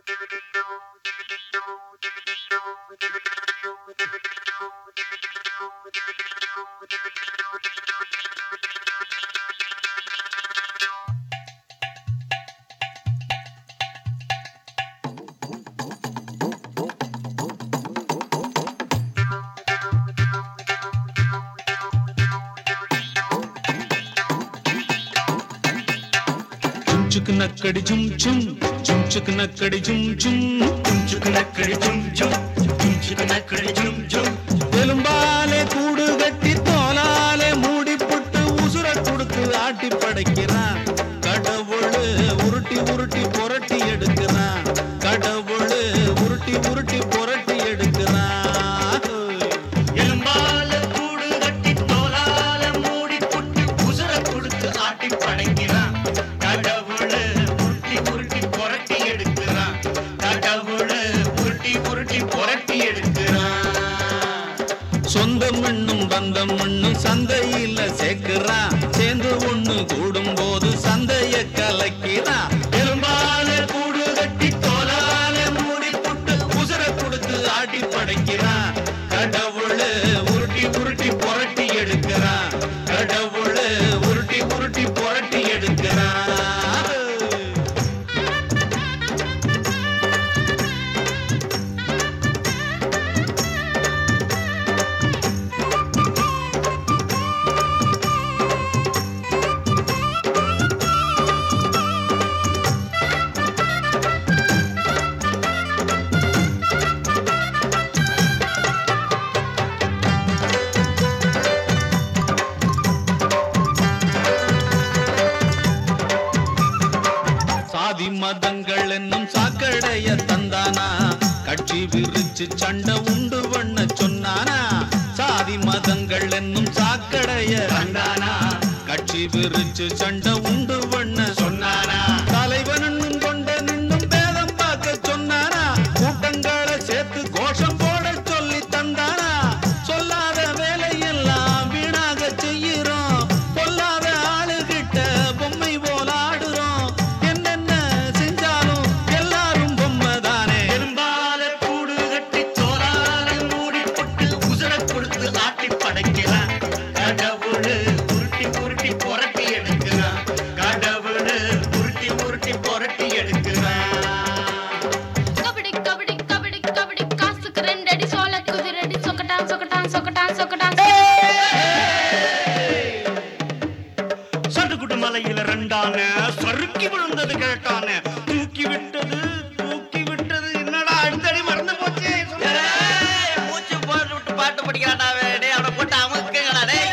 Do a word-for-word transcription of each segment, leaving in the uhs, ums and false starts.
चुक नक्कड़ी झुम झुम झुम चुक नक्कड़ी झुम झुम झुम चुक नक्कड़ी झुम झुम झुम चुक नक्कड़ी झुम झुम எலும்பாலே கூடு கட்டி தோலாலே மூடி புட்டு உசுர கொடுத்து ஆட்டி படைக்கிறான் கடவுள் உருட்டி உருட்டி புரட்டி எடுக்கிறான் கடவுள் உருட்டி உருட்டி புரட்டி எடுக்கிறான் எலும்பால கூடு கட்டி தோலால மூடி புட்டு உசுர கொடுத்து ஆட்டி படைக்கிறான் கடவுள் உருட்டி உருட்டி புரட்டி எடுக்கிறான் கடவுள் உருட்டி உருட்டி புரட்டி எடுக்கிறான் சொந்தம் மண்ணும் பந்தம் மண்ணும் சந்தையில சேர்க்கிறான் சேர்ந்து ஒண்ணு கூடும் போது சந்தைய கலக்கிறான் எலும்பால கூடு கட்டி தோலால மூடி புட்டு உசுர கொடுத்து ஆட்டி படைக்கிறான் கடவுள் உருட்டி உருட்டி புரட்டி எடுக்கிறான் கடவுள் உருட்டி உருட்டி புரட்டி எடுக்கிறான் சாதி மதங்கள் என்னும் சாக்கடைய தந்தானா கட்சி விரிச்சு சண்டை உண்டு பண்ண சொன்னானா சாதி மதங்கள் என்னும் சாக்கடைய தந்தானா கட்சி விரிச்சு சண்டை உண்டு பண்ண சொன்னானா தலைவன் என்னும் கொண்ட நின்னும் பேதம் பார்க்க சொன்னானா கூட்டங்களை சேர்த்து கோஷம் போட சொல்லி தந்தானா சொல்லாத வேலையெல்லாம் வீணாக செய்கிறோம் பொல்லாத ஆளுகிட்ட பொம்மை போல ஆடுறோம் என்னென்ன செஞ்சாலும் எல்லாரும் பொம்மை தானே எலும்பால கூடு கட்டி தோலால மூடி புட்டு உசுர கொடுத்து ஆட்டி படைக்கிறான் கடவுள் உருட்டி உருட்டி புரட்டி எடுக்கிறான் கடவுள் உருட்டி உருட்டி புரட்டி எடுக்கிறான் கபடி கபடி கபடி கபடி காசுக்கு ரெண்டடி சோள குதிரடி சொக்கட்டான் சொக்கட்டான் சொக்கட்டான் சொக்கட்டான் சட்டுக்குட்டு மலையில ரெண்டான சறுக்கி விழுந்தது கேட்டான தூக்கி விட்டது தூக்கி விட்டது என்னடா அடுத்தடி மறந்து போச்சு மூச்சு போட்டு விட்டு பாட்டு படிக்கிறாடாவே டேய் அவனை போட்டு அமுக்குங்கடா டேய்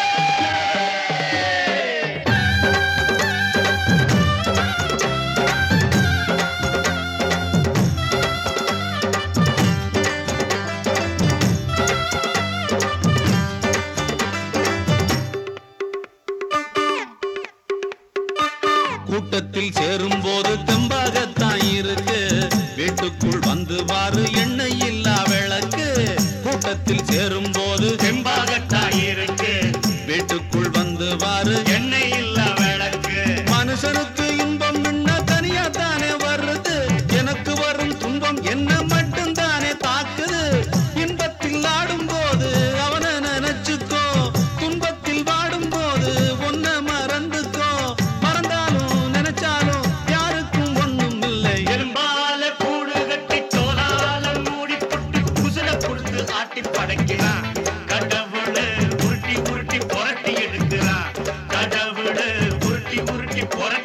கூட்டத்தில் சேரும் போது தெம்பாகத்தான் இருக்கு வீட்டுக்குள் வந்து பாரு எண்ணெய் இல்லா விளக்கு கூட்டத்தில் சேரும் போது தெம்பாகத்தான் இருக்கு வீட்டுக்குள் வந்து பாரு எண்ணெய் இல்ல விளக்கு மனுஷனுக்கு இன்பம் என்ன தனியா தானே வருது எனக்கு வரும் துன்பம் என்ன மட்டும் தானே தாக்குது இன்பத்தில் ஆடும் போது அவனை நினைச்சுக்கோ துன்பத்தில் வாடும் போது ஒன்ன மறந்துக்கோ மறந்தாலும் நினைச்சாலும் யாருக்கும் ஒண்ணும் இல்லை எலும்பால கூடு கட்டி தோலால மூடி புட்டு உசுர கொடுத்து ஆட்டி படைக்கிறான் கடவுள் உருட்டி உருட்டி புரட்டி எடுக்கிறான் கடவுள் உருட்டி உருட்டி புரட்டி